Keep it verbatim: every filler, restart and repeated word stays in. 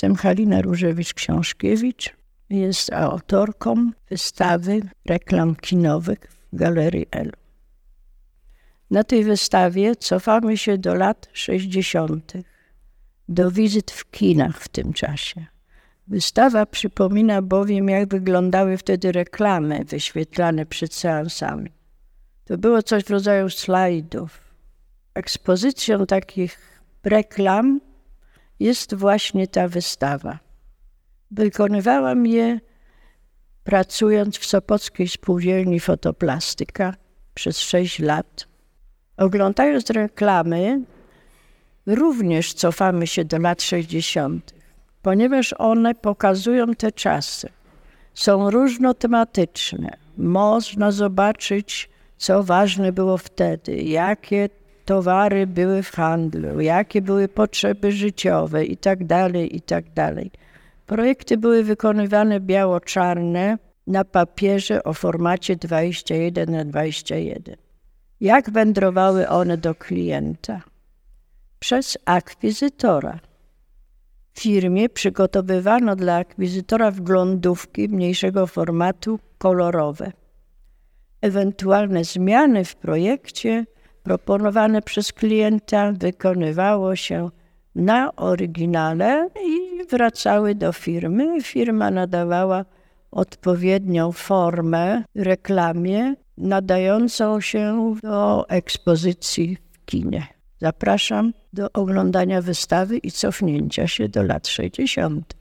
Jestem Halina Różewicz-Książkiewicz. Jest autorką wystawy reklam kinowych w Galerii Elu. Na tej wystawie cofamy się do lat sześćdziesiątych, do wizyt w kinach w tym czasie. Wystawa przypomina bowiem, jak wyglądały wtedy reklamy wyświetlane przed seansami. To było coś w rodzaju slajdów. Ekspozycją takich reklam jest właśnie ta wystawa. Wykonywałam je pracując w Sopockiej Spółdzielni Fotoplastyka przez sześć lat. Oglądając reklamy, również cofamy się do lat sześćdziesiątych, ponieważ one pokazują te czasy. Są różnotematyczne. Można zobaczyć, co ważne było wtedy, jakie towary były w handlu, jakie były potrzeby życiowe i tak dalej, i tak dalej. Projekty były wykonywane biało-czarne na papierze o formacie dwadzieścia jeden na dwadzieścia jeden. Jak wędrowały one do klienta? Przez akwizytora. W firmie przygotowywano dla akwizytora wglądówki mniejszego formatu kolorowe. Ewentualne zmiany w projekcie proponowane przez klienta wykonywało się na oryginale i wracały do firmy. Firma nadawała odpowiednią formę reklamie nadającą się do ekspozycji w kinie. Zapraszam do oglądania wystawy i cofnięcia się do lat sześćdziesiątych.